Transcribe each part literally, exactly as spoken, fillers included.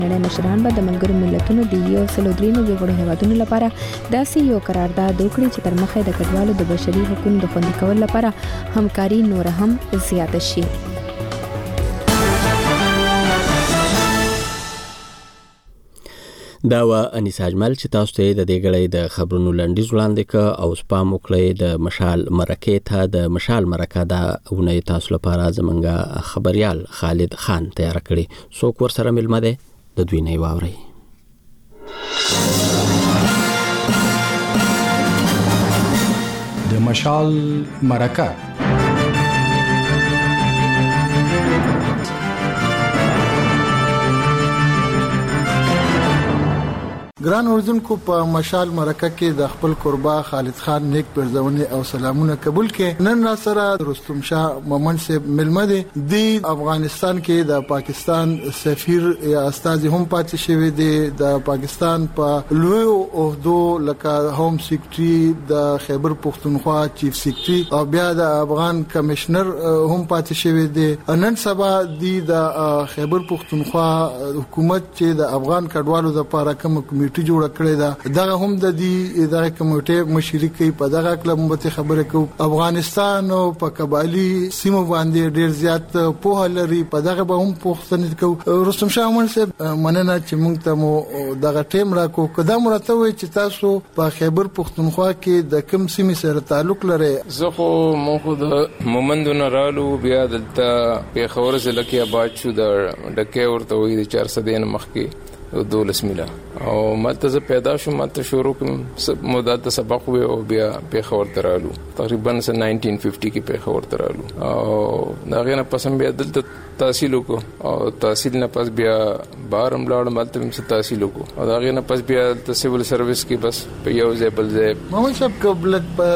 نړۍ مشران به د ملګرو ملتونو د یو سل درې نوي غړو هیوادونو لپاره داسې یو قرارداد وکړي چې تر مخه د کډوالو د بشري حقوقو د خوندي کولو لپاره همکاري نور هم زیاته شي. دا و انیسا اجمل چې تاسو ته د دې غړې د خبرونو لنډیز وړاندې ک او سپام وکړئ د مشال مرکه ته د مشال مرکه دا ونه تاسو لپاره زمونږ خبريال خالد خان تیار کړی څوک ور سره ملمه ده د دوی نه واوري. د مشال مرکه ګران اوردونکو په مشال مرکه کې د خپل قربا خالد خان نیک پرځونی او سلامونه قبول کې نن را سره رستم شاه مومن صاحب ملمه دي د افغانستان کې د پاکستان سفیر یا استاذ هم پاتې شوی دی د پاکستان په لوی عہدو لکه هوم سیکریټري د خیبر پختونخوا چیف سیکریټري او بیا د افغان کمشنر هم پاتې شوی دی. نن سبا د خیبر پختونخوا حکومت چې د افغان کډوالو لپاره کوم کمیټه جوړ کړی دا دغه هم د دې دغه کمیټه مشري کوي په دغه کلم مته خبره کو افغانستان او په قبایلی سیمو باندې ډیر زیات په لري په دغه به هم پوښتنه کو. رستم شاه مومن صاحب مننه چې موږ ته مو دغه ټیم را کو قدم راته وي چې تاسو په خیبر پختونخوا کې د کوم سیمې سره تعلق لري. زه خو مو د مومندونو رالو بیا دلته په خبره ځل کې آباد شو د ډکه ورته وي د چار سو دین مخ کې دولس میلا او ماته زه پیدا شوم ماته شروع کوم مدت سبق وی او بیا په خبر ترالو تقریبا سن نائنٹین ففٹی کې په خبر ترالو او دا غنه پسند بیا دلته تحصیل کو او تحصیل نه پس بیا بارم لاړ ماته هم تحصیل کو او دا غنه پس بیا د سیول سرویس کې بس په یو ځبل ځای موږ سب قبل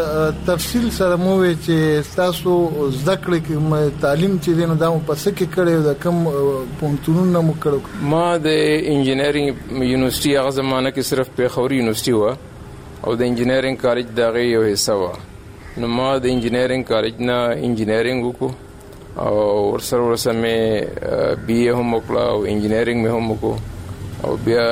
تفصیل سره مو چې تاسو ذکر کې تعلیم چې دینه دا په سکه کړو د کم پونتونو مو کړو. ما د انجینر یونیورسيټي هغه زمانہ کې صرف پیښور یونیورسيټي و او د انجینرینګ کالج دغه یو حصہ و. نو ما د انجینرینګ کالج نه انجینرینګ وکړو او ورسره ورسره مې بي اي هم وکړه او انجینرینګ مې هم وکړو او بیا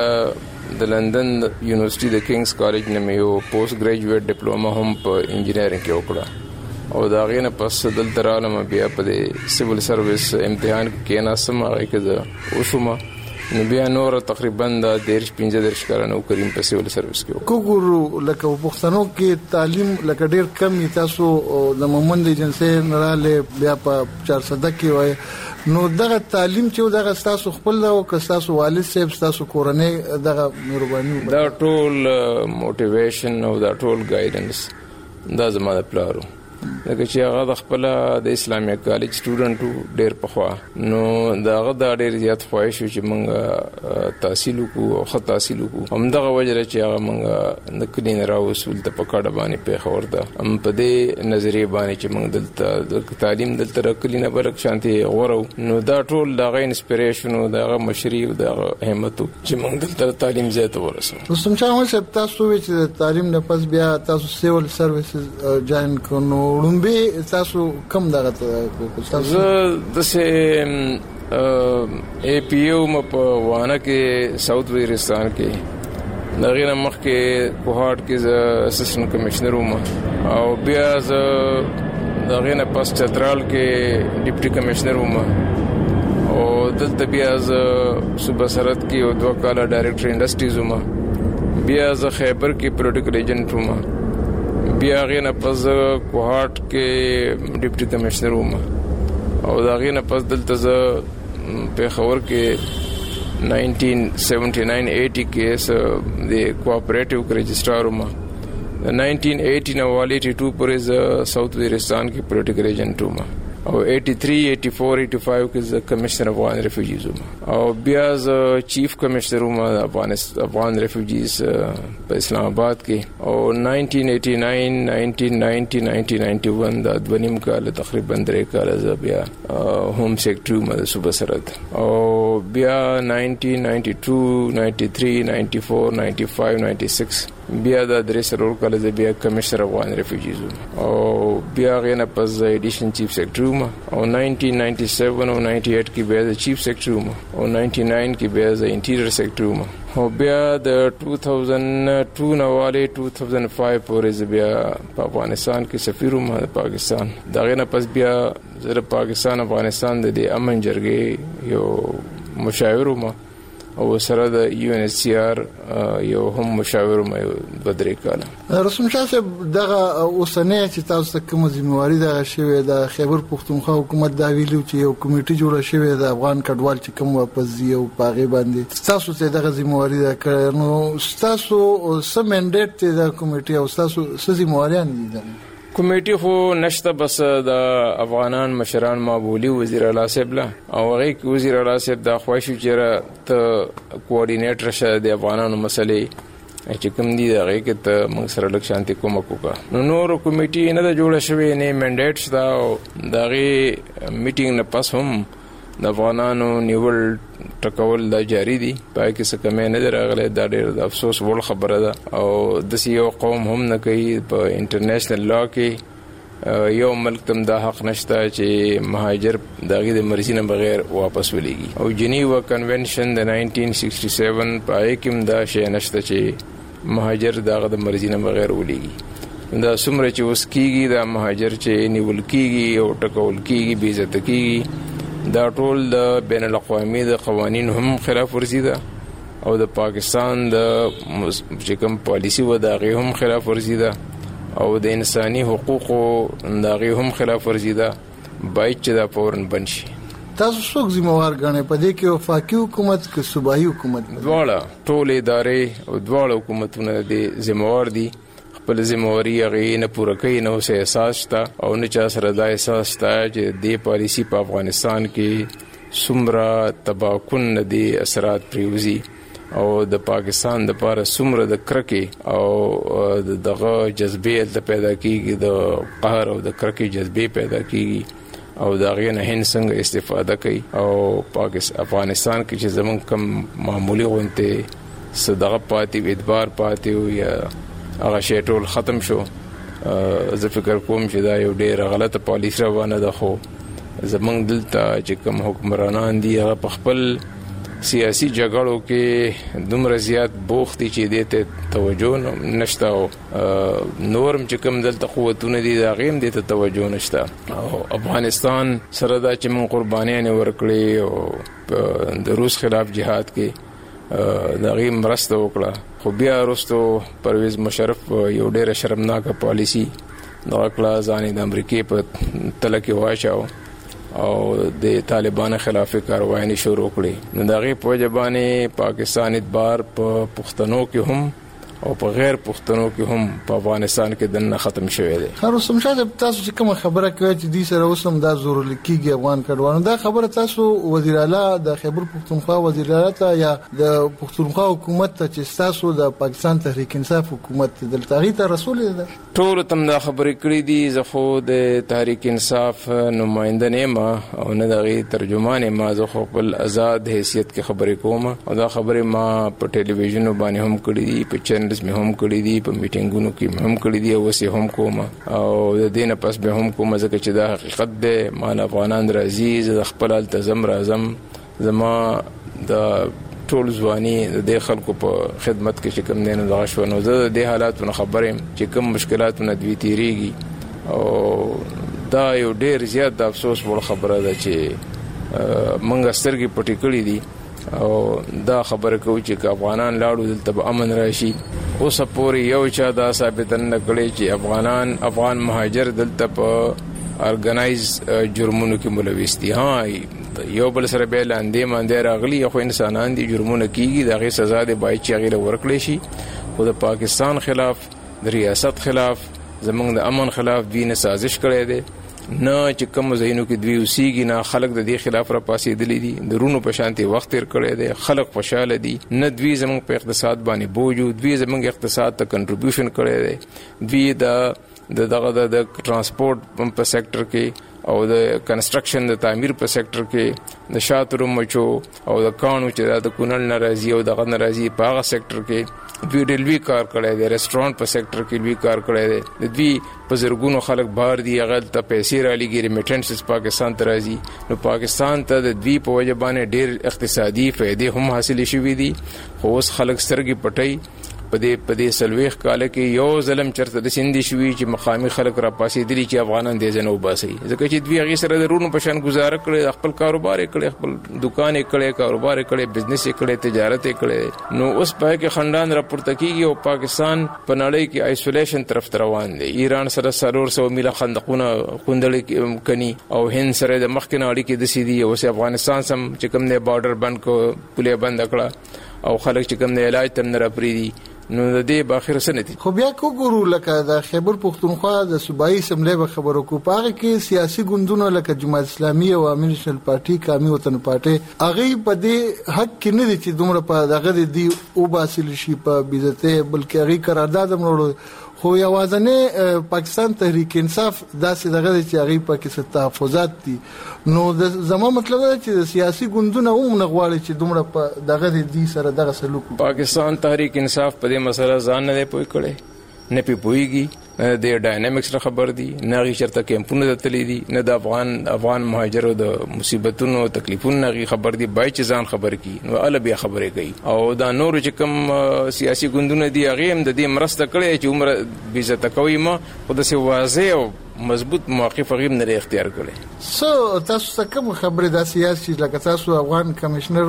د لندن یونیورسيټي د کینګز کالج نه مې یو پوسټ ګریجویټ ډیپلوما هم په انجینرینګ کې وکړه او دا غینه پس دلته رالم بیا په سیول سرویس امتحان کې ناسم هغه کې اوسمه نو بیا نور تقریبا د دیرش پنځه درش کارانو کریم په سیول سرویس کې کوګورو لکه پښتنو کې تعلیم لکه ډیر کم تاسو د مومند ایجنسی نراله بیا په چار سو کې وای نو دغه تعلیم چې دغه تاسو خپل او که تاسو والد صاحب تاسو کورنۍ دغه مهرباني دا ټول موټیویشن او دا ټول ګایډنس دا زما د پلارو لکه چې هغه د خپل د اسلامي کالج سټوډنټو ډېر پخوا نو داغه د ډېر زیات خواهش چې موږ تحصیل وکړو او خط تحصیل وکړو هم دغه وجه چې هغه موږ د کلین راو اصول ته پکړه باندې په خور ده هم په دې نظریه باندې چې موږ دلته د تعلیم دلته کلینه برک شانتي غورو نو دا ټول دغه انسپریشن او دغه مشري او دغه همت چې موږ دلته تعلیم زیات ورسو. رستم شاه مومن صاحب تاسو چې تعلیم نه پس بیا تاسو سیول سرویسز جوائن کړو لومبه تاسو کم دغه تاسو د سه ای پی او م په وانه کې ساوث وزیرستان کې دغه مخ کې کوهاټ کې اسسټنټ کمشنر وم او بیا ز دغه نه پاس چترال کې ډیپټي کمشنر وم او دلته بیا ز صوبه سرحد کې او دوه کاله ډایریکټر انډستریز وم بیا ز خیبر کې پولیټیکل ایجنټ وم بیا غینه پس کوهاټ کې ډیپټي کمشنر وم او دا غینه پس دلته ز په خبر کې نائنٹین سیونٹی نائن ایٹی کې د کوآپریټیو رجسٹرار وم نائنٹین ایٹی نو والی ایٹی ٹو پورې ز ساوث وزیرستان کې پولیټیکل ایجنټ وم او ایٹی تھری ایٹی فور ایٹی فائیو کې ز کمشنر افغان ریفیوجیز وم او بیا ز چیف کمشنر وم افغان ریفیوجیز په اسلام آباد کې او نائنٹین ایٹی نائن نائنٹین نائنٹی نائنٹین نائنٹی ون دا دونیم کال تقریبا درې کال ز بیا هوم سیکرټری وم د صوبه سرحد او بیا نائنٹین نائنٹی ټو نائنٹی تھری نائنٹی فور نائنٹی فائیو نائنٹی سکس بیا د درې سرور کله د بیا کمشنر افغان ریفیوجیز او بیا غینه پس ایډیشن چیف سیکرټری وم او نائنٹین نائنٹی سیون او نائنٹی ایٹ کې بیا د چیف سیکرټری وم او نائنٹی نائن کې بیا د انټیریئر سیکرټری وم او بیا د ټو تھاؤزنډ ټو نواله ټو تھاؤزنډ فائیو پورې بیا په افغانستان کې سفیر وم د پاکستان دا غینه پس بیا زه پاکستان افغانستان د امن جرګې یو مشاور وم او سره د یو ان ایچ سی آر یو هم مشاور مې بدرې کاله. رسوم شاه صاحب دغه اوسنۍ چې تاسو ته کوم ځمواري د شوی د خیبر پختونخوا حکومت دا ویلو چې یو کمیټه جوړه شوی د افغان کډوال چې کوم واپس یو پاغي باندې تاسو ته دغه ځمواري دا کړنو تاسو سم منډیټ ته د کمیټه او تاسو سزمواريان دي کمیټي خو نشته بس د افغانان مشران مابولي وزیر اعلی صاحب لا او هغه وزیر اعلی صاحب د خوښو چیرې ته کوارډینیټر شه د افغانانو مسلې چې کوم دي هغه کې ته موږ سره لک شانتي کوم کوکا نو نور کمیټي نه د جوړه شوی نه منډیټ شته دغه میټینګ نه پس هم د افغانانو نیول ټکول دا جاری دي پای کې څه کمې نه راغله دا ډېر د افسوس وړ خبره ده او د سیو قوم هم نه کوي په انټرنیشنل لا کې یو ملک تم دا حق نشته چې مهاجر دغه د مرزي نه بغیر واپس ولېږي او جنیوا کنونشن د نائنٹین سکسٹی سیون پای کې دا شی نشته چې مهاجر دغه د مرزي نه بغیر ولېږي دا څومره چې اوس کېږي دا مهاجر چې نیول کېږي او ټکول کېږي بې عزت کېږي دا ټول د بین الاقوامي د قوانینو هم خلاف ورزي ده او د پاکستان د چې کوم پالیسی و دا غي هم خلاف ورزي ده او د انساني حقوقو دا غي هم خلاف ورزي ده باید چې دا فورن بنشي. تاسو څوک ذمہوار غنئ په دې کې وفاقي حکومت کې صوبایي حکومت دواړه ټول ادارې او دواړه حکومتونه د ذمہوار دي خپل ذمہواری هغه نه پوره کوي نو سه احساس تا او نه چا سره دا احساس تا چې د پالیسی په افغانستان کې سمرا تباکن دي اثرات پریوزي او د پاکستان د پاره سمره د کرکه او دغه جذبه د پیدا کیږي د قهر او د کرکه جذبه پیدا کیږي او دا غي نه هن څنګه استفاده کوي او پاکستان افغانستان کې چې زمون کم معمولی غونته صدقه پاتې ادبار پاتې یا هغه شی ټول ختم شو زه فکر کوم چې دا یو ډېر غلطه پالیسی روانه ده خو زمونږ دلته چې کوم حکمرانان دي هغه په خپل سیاسي جګړو کې دومره زیات بوخت دي چې دې ته توجه نشته او نورم چې کوم دلته قوتونه دي دا غیم دې ته توجه نشته او افغانستان سره دا چې مون قربانیان ورکړي او د روس خلاف جهاد کې دا غیم مرسته وکړه خو بیا وروسته پرویز مشرف یو ډېر شرمناک پالیسی دا کلا ځانې د امریکای په تله کې واچاو او د طالبانو خلاف کاروایي شروع کړې نو دا غي په جبانه پاکستان ادبار په پښتنو کې هم او په غیر پښتنو کې هم په افغانستان کې دنه ختم شوی دی. خو سمشاد تاسو چې کوم خبره کوي چې دې سره اوسم دا زور لکېږي افغان کډوالو دا خبره تاسو وزیر اعلی د خیبر پختونخوا وزیر اعلی ته یا د پختونخوا حکومت ته چې تاسو د پاکستان تحریک انصاف حکومت دلته غي ته رسول دي ټول تم دا خبرې کړې دي زه خو د تحریک انصاف نمائنده نه ما او نه دغه ترجمان ما زه خو خپل آزاد حیثیت کې خبرې کوم او دا خبرې ما په ټلویزیون باندې هم کړې دي په چینل مې هم کړې دي په میټینګونو کې هم کړې دي او وسه هم کوم او د دې نه پس به هم کوم ځکه چې دا حقیقت ده مان افغانان راځي ز خپل التزام راځم زما د ټول ځواني د خلکو په خدمت کې چې کوم نه نه غاښ ونه زه د حالاتونو خبرم چې کوم مشکلاتونه دوی تیریږي او دا یو ډېر زیات د افسوس وړ خبره ده چې منګه سترګې پټې کړې دي او دا خبره کوي چې افغانان لاړو دلته به امن راشي اوس پورې یو چا دا ثابت نه کړي چې افغانان افغان مهاجر دلته په ارګنایز جرمونو کې ملوث دي ها یو بل سره به لاندې باندې راغلي خو انسانان دي جرمونه کیږي دغه سزا د باید چې غیله ورکړي شي خو د پاکستان خلاف د ریاست خلاف زمونږ د امن خلاف دینه سازش کړي دي نه چې کوم زینو کې دوی اوسېږي نه خلک د دې خلاف را پاسې دي دي درونو په شانتي وخت تیر کړي دي خلک خوشاله دي نه دوی زمونږ په اقتصاد باندې بوج دوی زمونږ اقتصاد ته کنټریبیوشن کړي دي دوی د د دغه د ترانسپورت په سېکټر کې او د کنسټرکشن د تعمیر په سېکټر کې د شاترو مچو او د کانو چې د کونل ناراضي او دغه ناراضي په هغه سېکټر کې دوی ډېر کار کړی دی. ریسټورانټ په سېکټر کې دوی کار کړی دی. د دوی په زرګونو خلک بهر دي، هغه ته پیسې رالېږي، ریمیټنسز پاکستان ته راځي. نو پاکستان ته د دوی په وجه باندې ډېر اقتصادي فایدې هم حاصلې شوي دي. خو اوس خلک سترګې پټوي. په دې په دې سلويخ کال کې یو ظلم چرته د سندي شوي چې مقامي خلک را پاسې دي چې افغانان دې ځنه وباسي، ځکه چې دوی هغه سره د رونو په شان گزاره کړي، خپل کاروبار کړي، خپل دکان کړي، کاروبار کړي، بزنس کړي، تجارت کړي. نو اوس په کې خندان راپورته کیږي او پاکستان په نړۍ کې آیسولیشن طرف روان دی. ایران سره سرور سو میله خندقونه خوندل کني او هند سره د مخکنه اړیکې د سیدي او افغانستان سم چې کوم نه بارډر بند کو پوله بند کړه او خلک چې کوم نه علاج تم نه راپریدي. نو د دې باخره سنتي خو بیا کو ګورو لکه د خیبر پختونخوا د صوبایي سملې به خبرو کو پاره کې سیاسي ګوندونه لکه جماعت اسلامي او عوامي نېشنل پارټي قومي وطن پارټي هغه په دې حق کې نه دي چې دومره په دغه دي او باسل شي په بیزته، بلکې هغه قرارداد مړو. خو یوازنه پاکستان تحریک انصاف داسې دغه چې هغه په کې تحفظات دي. نو د زمو مطلب دا چې د سیاسي ګوندونه هم نه غواړي چې دومره په دغه دي سره دغه سلوک. پاکستان تحریک انصاف په دې مسله ځان نه پوي کړي، نه پی پويږي، د ډاینامیکس را خبر دي، نه غي چرته کیمپونه د تللی دي، نه د افغان افغان مهاجرو د مصیبتونو تکلیفونو غي خبر دي. بای چې ځان خبر کی نو ال بیا خبرې کوي. او دا نور چې کوم سیاسي ګوندونه دي هغه هم د دې مرسته کړي چې عمر بیزت کوي، ما خو د سی واضح او مضبوط موقف غیم نه اختیار کړي. سو تاسو څه کوم خبره د سیاسي لکه تاسو افغان کمشنر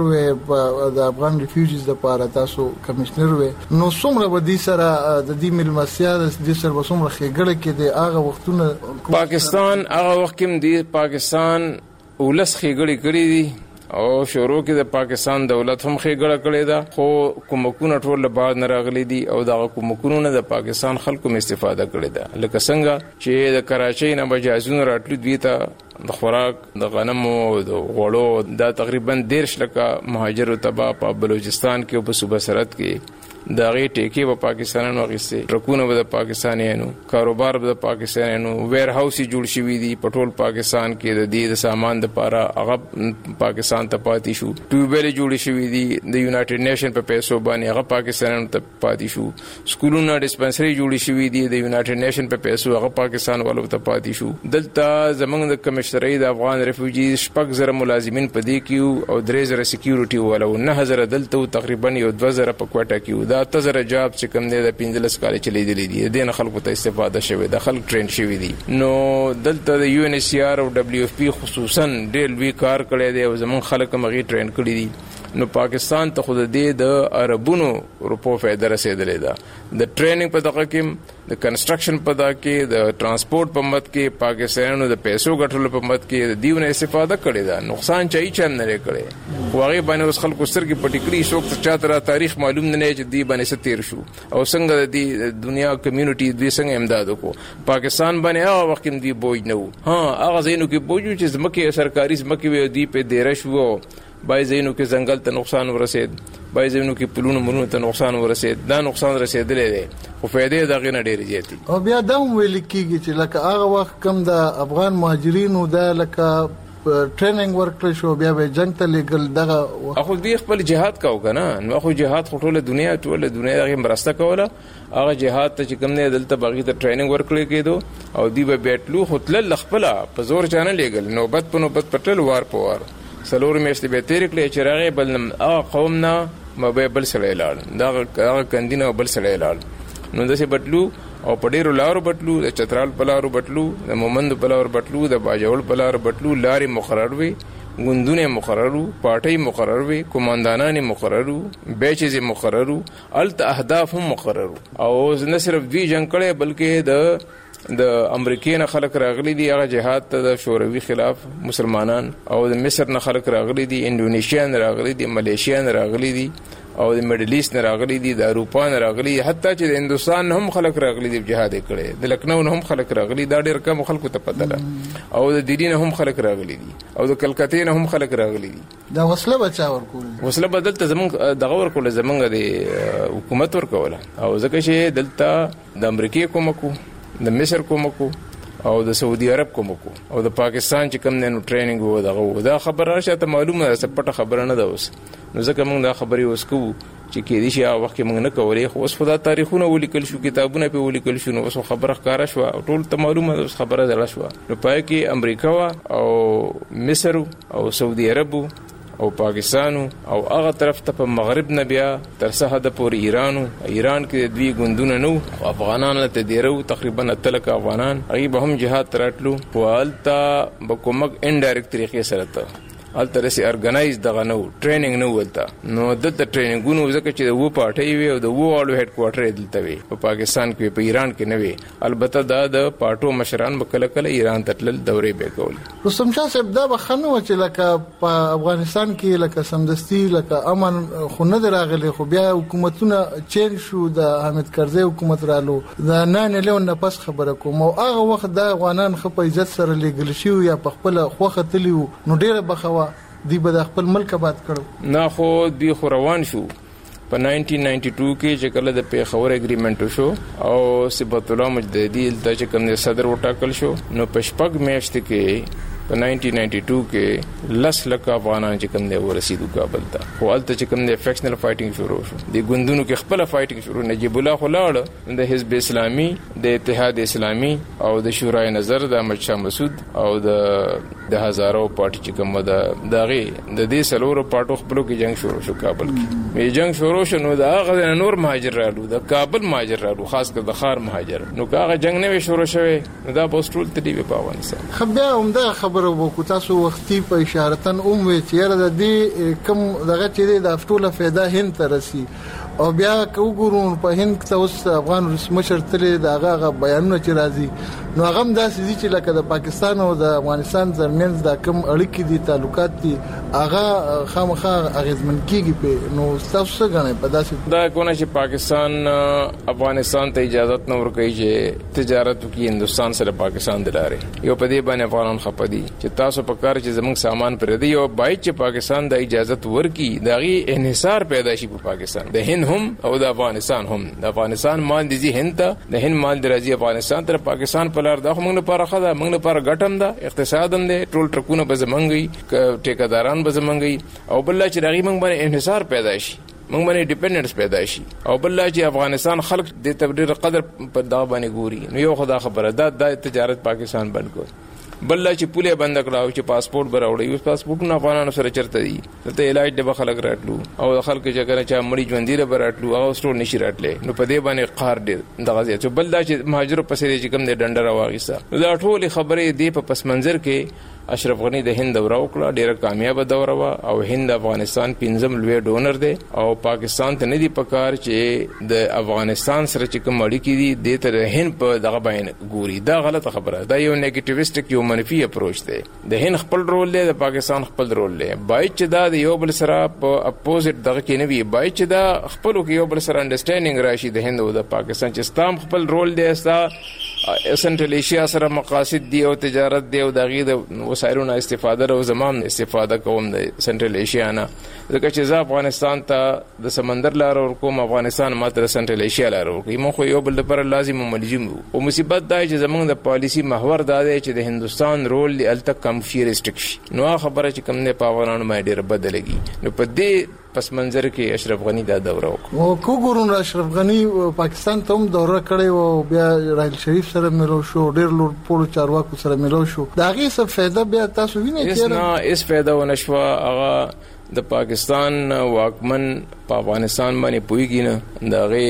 و د افغان ریفیوجیز د پاره تاسو کمشنر و، نو څومره ودی سره د دې ملمسیا د دې سره وسومره خېګړه کې د هغه وختونه پاکستان هغه وخت کې دی پاکستان ولس خېګړې کړې دي او شروع کې د پاکستان دولت هم خېګړه کړې ده. خو کومکونه ټول بعد نه راغلي دي او دا کومکونه نه د پاکستان خلکو هم استفاده کړې ده. لکه څنګه چې د کراچۍ نه بجازونه راتلو دوی ته د خوراک د غنمو د غوړو دا تقریبا دیرش لکه مهاجرو تبا په بلوچستان کې او په صوبه سرحد کې دا غي ټیکي په پاکستانانو غیسه ټرکونه به د پاکستانیانو، کاروبار به د پاکستانیانو، ویر هاوس جوړ شوی دي په ټول پاکستان کې د دې د سامان د پاره هغه پاکستان ته پاتې شو. ټیوبل جوړ شوی دي د یونایټډ نیشن په پیسو باندې هغه پاکستانانو ته پاتې شو. سکولونه ډیسپنسری جوړ شوی دي د یونایټډ نیشن په پیسو هغه پاکستان والو ته پاتې شو. دلته زمونږ د کمشنري د افغان ریفیوجیز شپږ زره ملازمین په دې کې او درې زره سکیورټي والو، نه زره دلته تقریبا یو دوه زره په کوټه کې دا تزر جاب چې کوم دی د پنځلس کال چلی دی دي د نه خلکو ته استفاده شوی د خلک ټرین شوی دي. نو دلته د یو ان ایچ سی آر او دبليو اف پی خصوصا ډېر لوی کار کړی دی او زمون خلک مغي ټرین کړی دي. نو پاکستان ته خود دې د عربونو روپو فائدہ رسیدلې ده. د ټریننګ په دغه کې، د کنسټرکشن په دغه کې، د ترانسپورت په مت کې، پاکستانونو د پیسو ګټلو په مت کې د دیونه استفاده کړې ده. نقصان چای چم نه کړي. خو هغه باندې اوس خلکو سترګې پټې کړې، څوک ته چاته تاریخ معلوم نه چې دی باندې ستیر شو او څنګه د دنیا کمیونټي دوی څنګه امداد وکړو. پاکستان باندې هغه وخت کې دی بوج نه و. ها هغه زینو کې بوج چې زمکه سرکاري زمکه وي دی په دیرش وو، بای زینو کې ځنګل ته نقصان ورسید، بای زینو کې پلونو مرونو ته نقصان ورسید. دا نقصان رسیدلې دی خو فائدې دغه نه ډېرې زیاتې. او بیا دا ویل کېږي چې لکه هغه وخت کم د افغان مهاجرینو دا لکه ټریننګ ورکړل شو بیا به جنگ ته لګل دغه اخو دی خپل جهاد کاو کنه. نو اخو جهاد ټوله دنیا ټوله دنیا دغه مرسته کوله. هغه جهاد ته چې کوم نه دلته باغی ته ټریننګ ورکړل کېدو او دی به بیٹلو خپل خپل په زور چانه لګل. نوبت په نوبت پټل وار په وار سلور میاشتې به تیر کړې چې راغی بل هغه قوم نه مبه بل سره لاړ دا هغه کندینه بل سره لاړ. نو داسې بټلو او پډیرو لارو بټلو، د چترال پلارو بټلو، د مومند پلارو بټلو، د باجوړ پلارو بټلو. لارې مقرر وي، ګوندونه مقررو، پارټي مقرر وي، کمانډانان مقررو، بیچز مقررو، الت اهداف هم مقررو. او نه صرف دوی جنگ کړي بلکې د د امریکای نه خلک راغلي دي هغه جهاد ته د شوروي خلاف مسلمانان، او د مصر نه خلک راغلي دي، انډونیشیا نه راغلي دي، ملیشیا نه راغلي دي، او د میډل ایست نه راغلي دي، د اروپا نه راغلي، حتی چې د هندستان هم خلک راغلي دي جهاد کړي، د لکنو هم خلک راغلي، دا ډېر کم خلکو ته پته ده. او د دلی نه هم خلک راغلي دي، او د کلکتې نه هم خلک راغلي دي. دا وسله بچا ورکول، وسله بدلته زمونږ دغه ورکول زمونږ د حکومت ورکوله، او ځکه چې دلته د امریکای کومکو د مصر کوم کو او د سعودي عرب کوم کو او د پاکستان چې کوم نن ټریننګ وو دغه دا خبره راشه ته معلومه ده پټه خبره نه ده اوس نو ځکه موږ دا خبرې اوس کوو چې کې دي چې هغه وخت موږ نه کولې خو اوس خدا تاریخونه ولیکل شو کتابونه په ولیکل شو نو اوس خبره ښکارا شو ټول ته معلومه ده خبره زړه شو نو پای کې امریکا او مصر او سعودي عرب او پاکستان او هغه طرف ته په مغرب نه بیا تر سحد پورې ایران ایران کې دوی ګوندونه نو افغانان ته دیرو تقریبا اتلک افغانان هغه به هم جهاد تراتلو والتا بکومک انډایرکټ طریقې سره ته الته سي ارګنایز دغه نو ټریننګ نو ولته نو دلته ټریننګونو ځکه چې د وو پارټي وي او د وو اړو هډ کوارټر دلته وي په پاکستان کې په ایران کې نه وي البته دا د پارټو مشران بکله کله ایران ته تل دورې به کول رستم شاه صاحب دا بخنه و چې لکه په افغانستان کې لکه سمدستي لکه امن خو نه راغلي خو بیا حکومتونه چین شو د حامد کرزي حکومت رالو دا نه نه له نه پس خبره کوم او هغه وخت د افغانان خپ عزت سره لګل شي یا په خپل خوخه تلی نو ډیره بخوا دی به خپل ملک آباد کړو نه خو دی خو روان شو په نائنټین نائنټي ټو کې چې کله د پیښور اګریمنټ شو او صبغت الله مجددي د چې کوم صدر وټاکل شو نو په شپږ میاشت کې په نائنټین نائنټي ټو کې لس لک افغانان چې کوم دی ورسېدو کابل ته خو الته چې کوم دی فیکشنل فایټینګ شروع شو د ګوندونو کې خپل فایټینګ شروع نجیب الله خلاړ د حزب اسلامي د اتحاد اسلامي او د شورای نظر د احمد شاه مسعود او د د هزارو پارټي چې کوم ده دغه د دې سلورو پارټو خپلو کې جنگ شروع شو کابل کې می جنگ شروع شو نو دا هغه نور مهاجر رالو د کابل مهاجر رالو خاص کر د خار مهاجر نو هغه جنگ نه شروع شوه نو دا پوسټول تدی په افغانستان خبره عمده خبره وکړه تاسو وختي په اشارتن اوم وی چې د دې کم دغه چې د افټوله فایده هند ترسي او بیا کو ګورون په هند ته اوس افغان رسمشر تلې د هغه بیانونه چې راځي نو هغه هم دا سړي چې لکه د پاکستان او د افغانستان ترمنځ د کوم اړیکې دي تعلقات دي هغه خامخا اغیزمن کیږي په نو تاسو څنګه په داسې دا کوونه چې پاکستان افغانستان ته اجازه نه ورکوي چې تجارت وکړي هندستان سره پاکستان دلاره یو په دې باندې افغانان خپدي چې تاسو په کار چې زموږ سامان پر دی او بای چې پاکستان د اجازه ورکړي دغه انحصار پیدا شي په پاکستان د هند هم او د افغانستان هم د افغانستان مال دي هند ته د هند مال درځي افغانستان تر پاکستان په لار د موږ لپاره خدا موږ لپاره ګټم ده اقتصاد هم ده ټول ټرکونه به زمونږي ټیکداران به زمونږي او بل چې راغي موږ باندې انحصار پیدا شي موږ باندې ډیپندنس پیدا شي او بل چې افغانستان خلک د تبدیل قدر په دا باندې ګوري نو یو خدا خبره ده د تجارت پاکستان بند کو بل چې پوله بند کړاو چې پاسپورت براوړي اوس پاسپورت نه افغانانو سره چرته دي ته علاج د خلک راتلو او خلک چې کنه چې مړي ژوندې براتلو او سټور نشي راتلې نو په دې باندې قهر دي دغه چې بل چې مهاجر پسې چې کوم د ډنډر واغیسه دا ټول خبرې دی په پس منظر کې اشرف غنی د هند دوره وکړه ډیره کامیاب دوره وا او هند افغانستان پنځم لوی ډونر دی او پاکستان ته نه دی پکار چې د افغانستان سره چې کوم اړیکې دي د تر هند په دغه باندې ګوري دا غلطه خبره ده یو نیگیټیویسټک یو منفي اپروچ دی د هند خپل رول دی د پاکستان خپل رول دی بای چې دا د یو بل سره په اپوزټ دغه کې نه وي بای چې دا خپل کې یو بل سره انډرستانډینګ راشي د هند او د پاکستان چې ستام خپل رول دی استا سنټرل ایشیا سره مقاصد دی او تجارت دی او دغه د وسایلونو استفاده او زمام استفاده کوم د سنټرل ایشیا نه ځکه چې ځا افغانستان ته د سمندر لار او کوم افغانستان ماته سنټرل ایشیا لار او کوم خو یو بل لپاره لازم ملزم او مصیبت دا چې زمونږ د پالیسی محور دا دی چې د هندستان رول دی الته کم شي ریسټریکشن نو خبره چې کوم نه پاورانو باندې ډیر بدلږي نو په دې پس منظر کې اشرف غنی دا دوره وکړه او کو ګورون اشرف غنی پاکستان ته هم دوره کړې او بیا راحیل شریف سره ملو شو ډیر لور پورو چارواکو سره ملو شو دا غي څه فائدہ بیا تاسو وینئ چې نه اس فائدہ ونشوا هغه د پاکستان واکمن په افغانستان باندې پويږي نه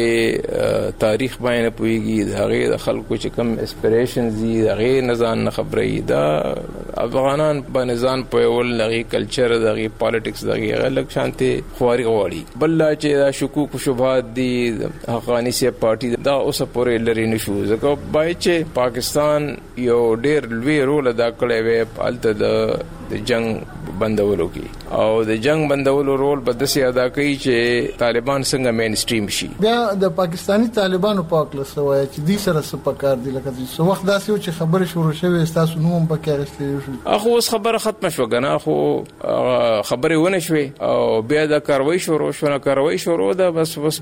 دغه تاریخ باندې پويږي دغه د خلکو چې کم اسپیریشنز دي دغه نزان نه خبرې دا افغانان باندې ځان په ول دغه کلچر دغه پالیټکس دغه غلط شانتي خواري غواړي بل چې دا شکوک شبهات دي افغاني سي پارټي دا اوس پورې لري نشو ځکه بای چې پاکستان یو ډېر لوی رول ادا کړی وي الته د جنگ بندولو کې او د جنگ بندولو رول په داسې ادا کوي چې طالبان څنګه مین سټریم شي. بیا د پاکستانی طالبانو په اړه څه وایي چې دې سره څه پکار دي لکه څه وخت داسې و چې خبره شروع شوه تاسو نوم پکې راستلی شو اخو اوس خبره ختم شو کنه خو خبره ونه شوي او بیا د کاروي شروع شو نه کاروي شروع ده بس بس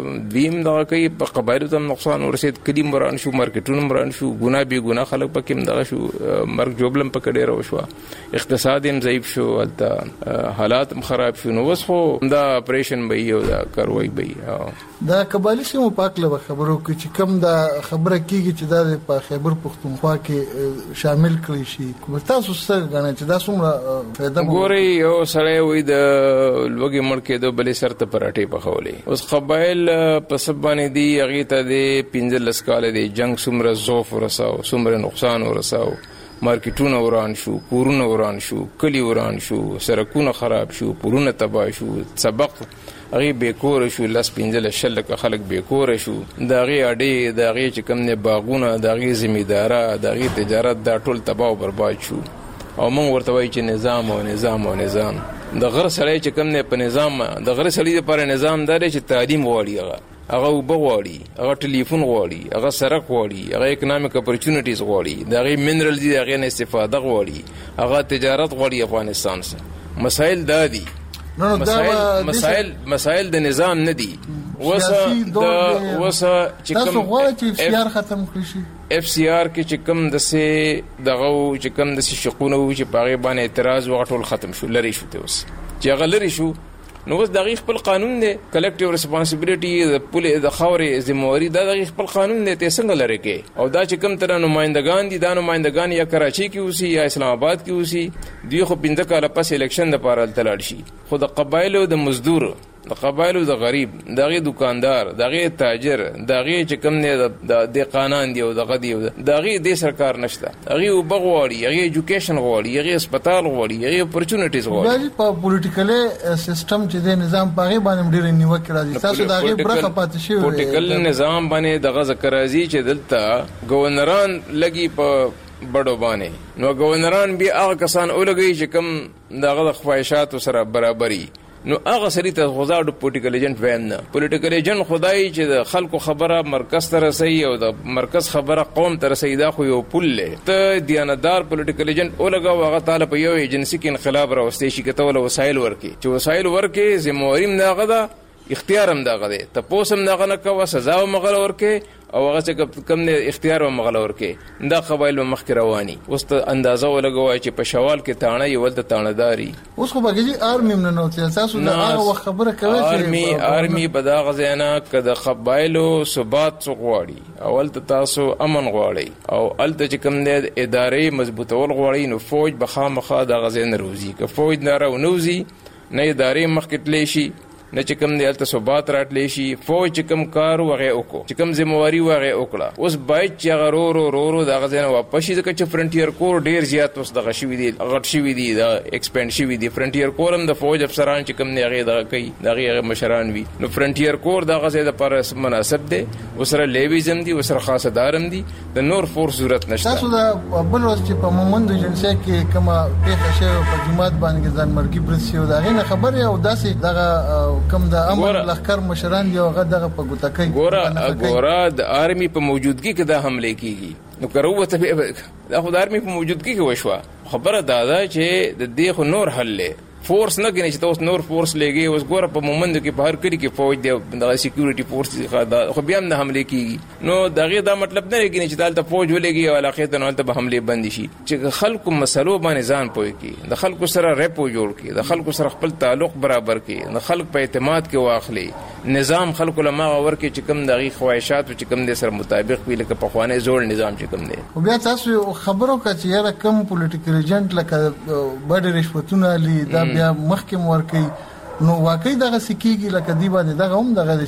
دیم دا کوي په قبایلو ته نقصان ورسید کلی مران شو مارکیټونو مران شو ګنا بي ګنا خلک پکې مدغه شو مرګ جوبلم پکې ډیر وشو اقتصاد هم ضعیف شو البته حالات هم خراب شو نو وس خو دا اپریشن به یو دا کاروي به دا قبایلی سیمو پاکله خبرو کې چې کم دا خبره کیږي چې دا په خیبر پختونخوا کې شامل کړی شي کوم تاسو څه غواړئ چې دا څومره فائدہ ګوري یو سړی وي د لوګي مړ کې د بلې سرته پراټې پخولې اوس قبایل په سبانه دي هغه ته د پنځل لسکاله دي جنگ څومره زوف ورساو څومره نقصان ورساو مارکیټونه وران شو کورونه وران شو کلی وران شو سرکونه خراب شو پورونه تباہ شو سبق هغه بیکور شو لاس پنځل شل ک خلک بیکور شو داغه اډې داغه چې کوم نه باغونه داغه زمیدارا داغه تجارت دا ټول تباہ او برباد شو او موږ ورته وایي چې نظام او نظام او نظام د غر سړی چې کوم نه په نظام د غر سړی لپاره نظام دار چې تعلیم غواړي هغه هغه وبغواړي هغه ټلیفون غواړي هغه سرک غواړي هغه اکونومیک اپورچونټیز غواړي داغه منرال دي هغه نه استفاده غواړي هغه تجارت غواړي افغانستان سره مسائل دادي نو مسائل مسائل مسائل د نظام نه دي وسه د وسه چې کوم تاسو غواړئ چې اف سی آر ختم کړئ شي اف سی آر کې چې کوم د سه دغه چې کوم د شقونه و چې پاغه باندې اعتراض وغټول ختم شو لری شو ته اوس چې هغه لری شو نو اوس دغه خپل قانون دی کلیکټیو ریسپانسیبিলিټي د پولیس د خاورې ذمہواری دا دغه خپل قانون دی ته څنګه لری کې او دا چې کوم تر نمائندگان دي دا نمائندگان یا کراچي کې اوسي یا اسلام آباد کې اوسي دوی خو پنځه کاله پس الیکشن د پاره تلاړ شي خو د قبایلو د مزدور د قبایلو د غریب دغه دکاندار دغه تاجر دغه چې کوم نه د قانون دی او دغه دی دغه د سرکار نشته هغه وبغواړي هغه ایجوکیشن غواړي هغه هسپتال غواړي هغه اپورچونټیز غواړي په پولیټیکل سیستم چې د نظام پاغه باندې ډیر نیوکه راځي تاسو دغه برخه پاتې شي پولیټیکل نظام باندې دغه ذکر راځي چې دلته گورنران لګي په بڑو باندې نو گورنران بیا هغه کسان اولګي چې کوم دغه خواهشات سره برابرۍ نو هغه سړي ته غوځاو د پولیټیکل ایجنټ وایم نه پولیټیکل ایجنټ خدای چې د خلکو خبره مرکز ته رسي او د مرکز خبره قوم ته رسي دا خو یو پل له ته دیانتدار پولیټیکل ایجنټ اولګاو هغه طالب یو ایجنسی کې انقلاب راوستي شي کته ول وسایل ورکي چې وسایل ورکي ذمہواری نه غدا اختیار هم دغه دی ته پوسم دغه نه کوه سزا او مغل ورکي او هغه چې کم نه اختیار او مغل ورکي دا قبایل مخک رواني اوس ته اندازه ولګوي چې په شوال کې تانه یو ولته تانهداري اوس خو بګي آرمي من نو تاسو دا هغه خبره کوي چې آرمي آرمي په دا غزينه کده قبایلو ثبات غواړي اول ته تاسو امن غواړي او الته چې کم نه ادارې مضبوطول غواړي نو فوج بخامخه د غزين روزي که فوج نه راو نوزي نه ادارې مخکټ لشي نه چې کوم دی الته ثبات راتلی شي فوج چې کوم کار وغه وکړو چې کوم ذمہواری وغه وکړه اوس باید چې غرور ورو د غزنه واپس شي ځکه چې فرنټیر کور ډیر زیات اوس د غشوي دي غټ شوی دي د ایکسپاند شوی دي فرنټیر کور هم د فوج افسران چې کوم نه غي د کوي دغه مشران وي نو فرنټیر کور د غزه د پر مناسب دي وسره لیویزم دي وسره خاصدارم دي د نور فورس ضرورت نشته تاسو د بل ورځ چې په مومند جنسه کې کومه پیښه شوه په جماعت باندې ځان مرګي برسي او دا غي خبره او داسې دغه کوم د امن لخر مشران دی هغه دغه په ګوتکې ګوره ګوره د آرمي په موجودګي کې د حمله کیږي نو کروته به د خدای په موجودګي کې وشوه خبره دادا چې د دې خو نور حل له فورس نه غني چې تاسو نور فورس لګي اوس ګوره په مومند کې په هر کلی کې فوج دی د سکیورټي فورس خو بیا هم د حمله کیږي نو دغه دا مطلب نه لري چې دلته فوج ولګي او علاقه ته نو ته حمله بند شي چې خلکو مسلو باندې ځان پوي کی د خلکو سره ریپو جوړ کی د خلکو سره خپل تعلق برابر کی د خلک په اعتماد کې واخلي نظام خلکو لما ور کې چې کوم دغه خواهشات چې کوم د سره مطابق وي لکه په خوانه زوړ نظام چې کوم دی او بیا تاسو خبرو کا چې یاره کم پولیټیکل ایجنټ لکه بډ رشوتونه لري دا بیا مخکې ورکی نو واقعي دغه سکیږي لکه دی باندې دغه هم دغه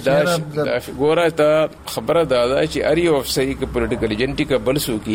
چې ګوره ته خبره دا ده چې اری افسری کې پولیټیکل ایجنټ کا بلسو کی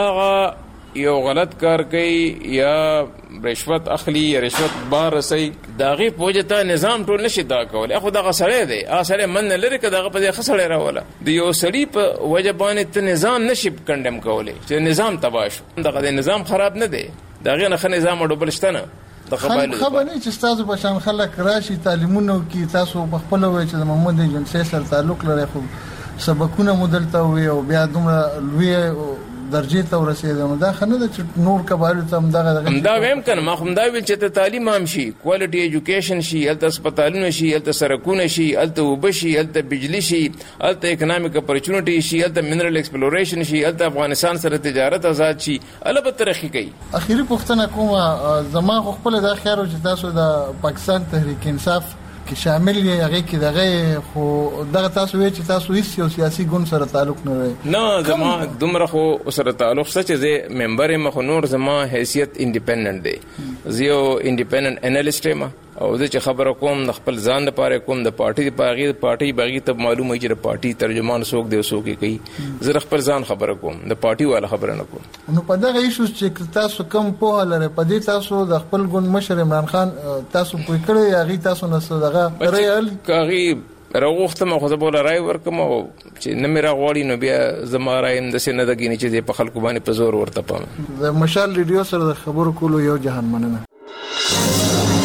هغه یو غلط کار کوي یا رشوت اخلي یا رشوت بار رسي داغي پوجته نظام ټول نشي دا کول اخو دغه سره دی ا سره من لري که دغه په خسړې راوله د یو سړي په وجبانه ته نظام نشي کندم کولای چې نظام تباش دغه نظام خراب نه دی دغه نه نظام ډوبل شته نه د قبایلو خبرې چې تاسو په شان خلک راشي تعلیمونو کې تاسو په خپل وای چې محمد جنسي سره تعلق لري خو سبقونه مدلته وي او بیا دومره لوی درجه ته ورسېدم دا خنه د نور قبایلو ته دغه دغه دا ویم کنه ما خو دا ویل چې ته تعلیم هم شي کوالټي ایجوکیشن شي الته هسپتالونه شي الته سرکونه شي الته وبشي الته بجلی شي الته اکونومیک اپورچونټی شي الته منرل ایکسپلوریشن شي الته افغانستان سره تجارت آزاد شي البته ترقی کوي. اخیری پوښتنه کومه زما خپل د خیارو چې تاسو د پاکستان تحریک انصاف کې شامل یې هغه کې دغه خو دغه تاسو وی چې تاسو هیڅ یو سیاسي ګوند سره تعلق نه لري. نه زما دومره خو سره تعلق سچ زه ممبر یم خو نور زما حیثیت انډیپندنت دی زه یو انډیپندنت انالیست یم او زه چې خبره کوم د خپل ځان لپاره کوم د پارټي لپاره د پارټي باغی ته معلومه چې د پارټي ترجمان څوک دی څوک کوي زه خپل ځان خبره کوم د پارټي والا خبره نه کوم. نو په دغه ایشو چې تاسو کوم په لاره په دې تاسو د خپل ګوند مشر عمران خان تاسو کوی کړی هغه تاسو نه دغه ریال کاغي راغوخته مخه زه بوله راي ورکم او چې نه میرا غوړی نو بیا زما رایم د سینه د غینې چې په خلکو باندې په زور ورته پام د مشال ریډیو سره د خبرو کولو یو جهان مننه.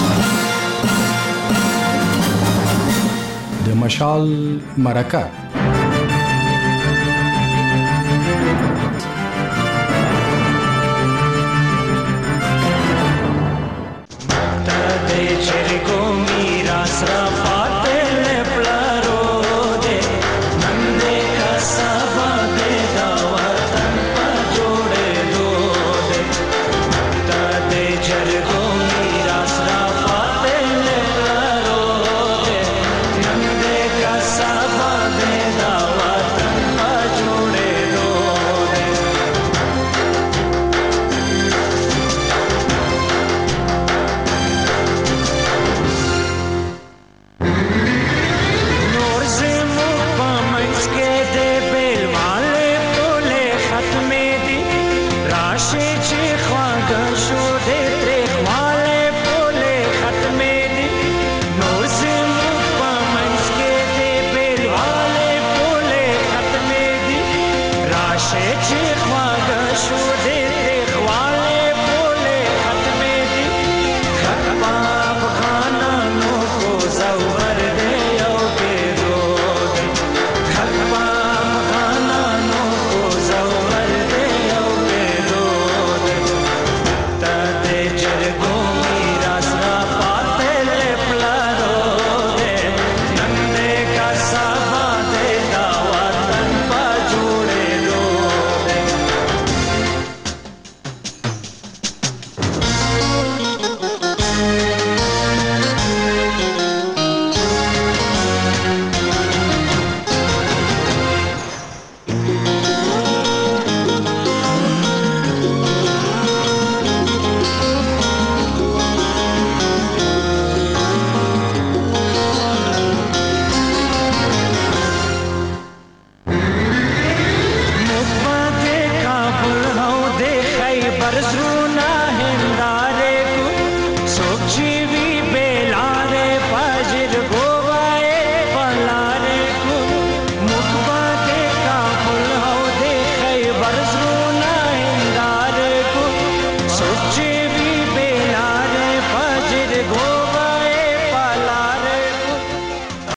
د مشال مرکه